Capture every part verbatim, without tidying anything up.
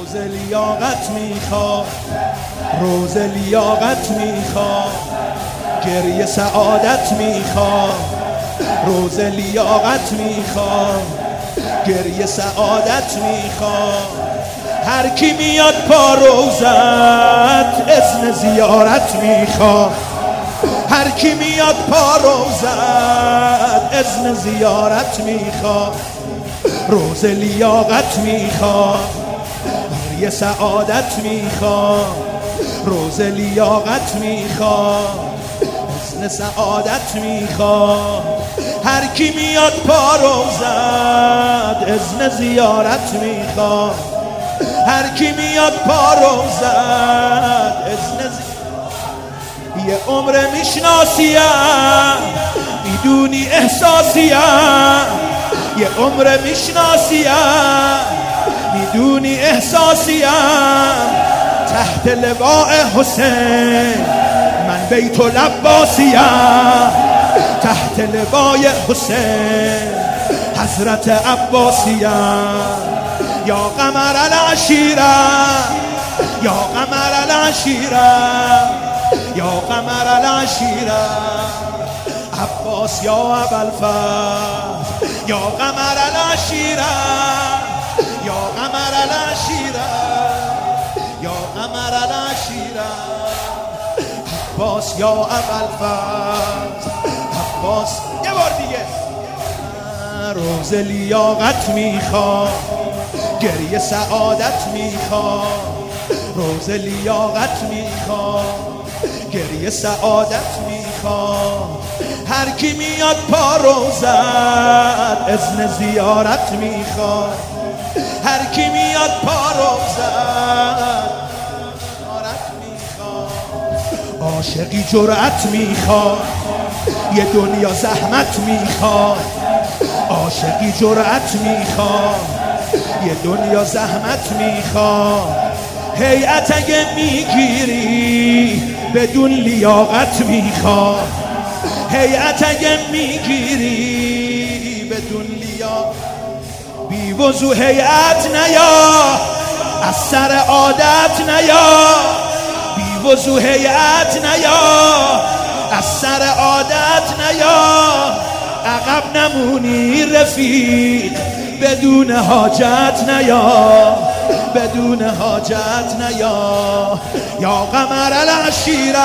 روز لیاقت میخواد، روز لیاقت میخواد، گریه سعادت میخواد. روز لیاقت میخواد، گریه سعادت میخواد. هر کی میاد پا روزت اذن زیارت میخواد. هر کی میاد پا روزت اذن زیارت میخواد. روز لیاقت میخواد، گریه سعادت میخواد. روز لیاقت میخواد، اذن سعادت میخواد. هر کی میاد پا روزت اذن زیارت میخواد. هر کی میاد پا روزت اذن زیارت. یه عمر میشناسیم، میدونی احساسیم. یه عمر میشناسیم، میدونی احساسیم. تحت لواء حسین من بیت العباسیم. تحت لواء حسین حضرت عباسیم. یا قمر العشیره، یا قمر العشیره، یا قمر العشیره. عباس یا ابوالفضل، یا قمر العشیره، یا قمر العشیره، یا قمر العشیره. عباس یا ابوالفضل، عباس. یه بار دیگه. روز لیاقت میخواد، گریه سعادت میخواد. روز لیاقت میخواد، گریه سعادت میخواد. هر کی میاد پا روزت اذن زیارت میخواد. هر کی میاد پا روزت زیارت میخواد. عاشقی جرأت میخواد، یه دنیا زحمت میخواد. عاشقی جرأت میخواد، یه دنیا زحمت میخواد. هیئت اگه میگیری بدون لیاقت میخواد. هیئت اگه میگیری بدون لیاقت. بی وضو هیئت نیا، از سر عادت نیا. بی وضو هیئت نیا، از سر عادت نیا. عقب نمونی رفیق، بدون حاجت نیا. بدون حاجت نیا. یا قمر العشیره،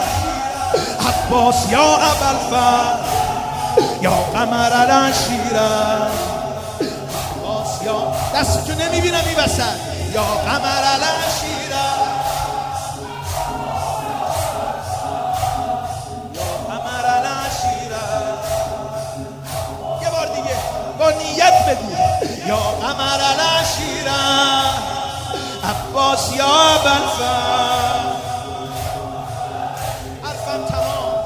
عباس یا ابوالفضل، یا قمر العشیره. عباس یا دستتو نمیبینم این وسط. یا قمر العشیره، یا قمر العشیره. یه بار دیگه با نیت بگو. یا قمر العشیره، عباس یا ابوالفضل. حرفم تمام.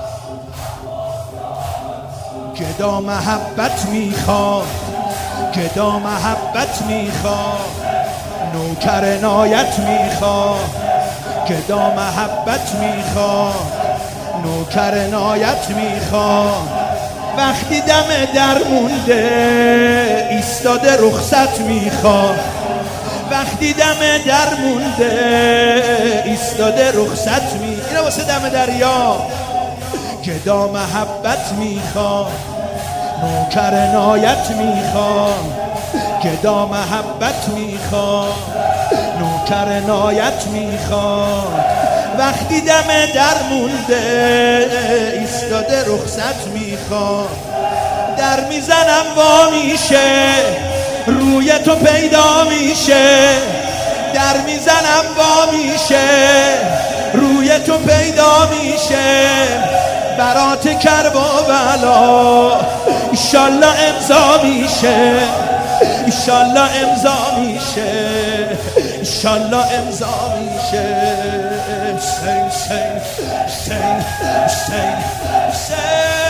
گدا محبت میخواد، گدا محبت میخواد. نوکر عنایت میخواد، گدا محبت میخواد. نوکر عنایت میخواد. وقتی دم در مونده ایستاده رخصت میخواد. وقتی دم در مونده ایستاده رخصت می. اینه واسه دم دریا. گدا محبت میخواد، نوکر عنایت میخواد. گدا محبت میخواد، نوکر عنایت میخواد. وقتی دم در مونده ایستاده رخصت میخواد. در میزنم وا میشه، روی تو پیدا میشه. در میزنم وا میشه، روی تو پیدا میشه. برات کرب و بلا ایشالله امضا میشه. ایشالله امضا میشه. ایشالله امضا میشه. حسین حسین حسین حسین حسین